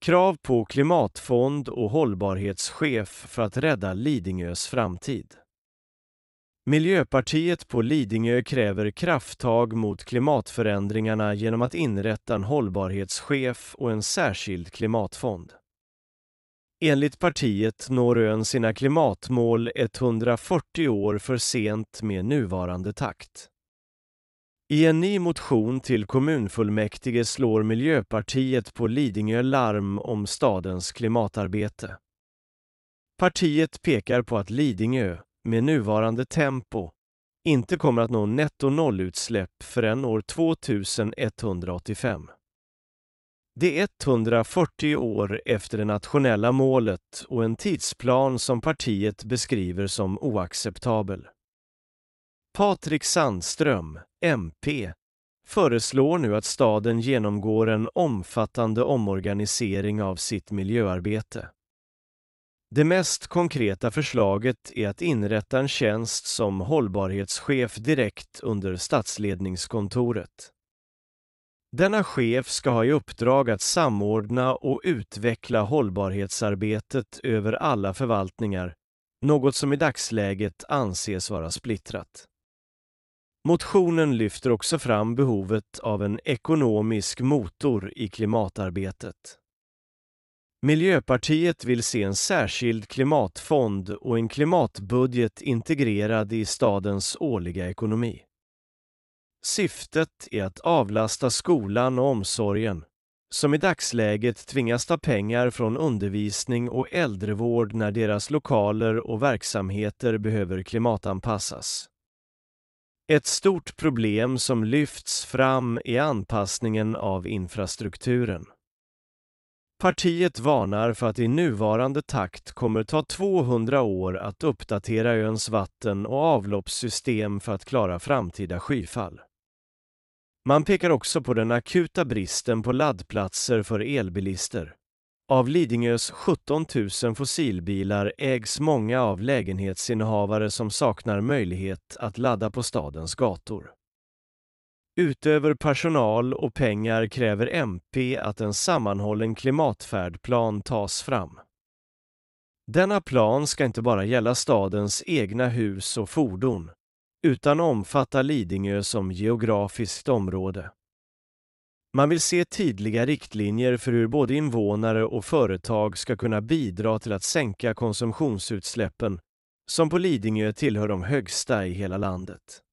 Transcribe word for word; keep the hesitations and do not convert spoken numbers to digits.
Krav på klimatfond och hållbarhetschef för att rädda Lidingös framtid. Miljöpartiet på Lidingö kräver krafttag mot klimatförändringarna genom att inrätta en hållbarhetschef och en särskild klimatfond. Enligt partiet når ön sina klimatmål etthundrafyrtio år för sent med nuvarande takt. I en ny motion till kommunfullmäktige slår Miljöpartiet på Lidingö larm om stadens klimatarbete. Partiet pekar på att Lidingö, med nuvarande tempo, inte kommer att nå netto nollutsläpp förrän år tvåtusenetthundraåttiofem. Det är etthundrafyrtio år efter det nationella målet och en tidsplan som partiet beskriver som oacceptabel. Patrik Sandström, M P, föreslår nu att staden genomgår en omfattande omorganisering av sitt miljöarbete. Det mest konkreta förslaget är att inrätta en tjänst som hållbarhetschef direkt under stadsledningskontoret. Denna chef ska ha i uppdrag att samordna och utveckla hållbarhetsarbetet över alla förvaltningar, något som i dagsläget anses vara splittrat. Motionen lyfter också fram behovet av en ekonomisk motor i klimatarbetet. Miljöpartiet vill se en särskild klimatfond och en klimatbudget integrerad i stadens årliga ekonomi. Syftet är att avlasta skolan och omsorgen, som i dagsläget tvingas ta pengar från undervisning och äldrevård när deras lokaler och verksamheter behöver klimatanpassas. Ett stort problem som lyfts fram är anpassningen av infrastrukturen. Partiet varnar för att i nuvarande takt kommer ta tvåhundra år att uppdatera öns vatten- och avloppssystem för att klara framtida skyfall. Man pekar också på den akuta bristen på laddplatser för elbilister. Av Lidingös sjutton tusen fossilbilar ägs många av lägenhetsinnehavare som saknar möjlighet att ladda på stadens gator. Utöver personal och pengar kräver M P att en sammanhållen klimatfärdplan tas fram. Denna plan ska inte bara gälla stadens egna hus och fordon, utan omfatta Lidingö som geografiskt område. Man vill se tydliga riktlinjer för hur både invånare och företag ska kunna bidra till att sänka konsumtionsutsläppen, som på Lidingö tillhör de högsta i hela landet.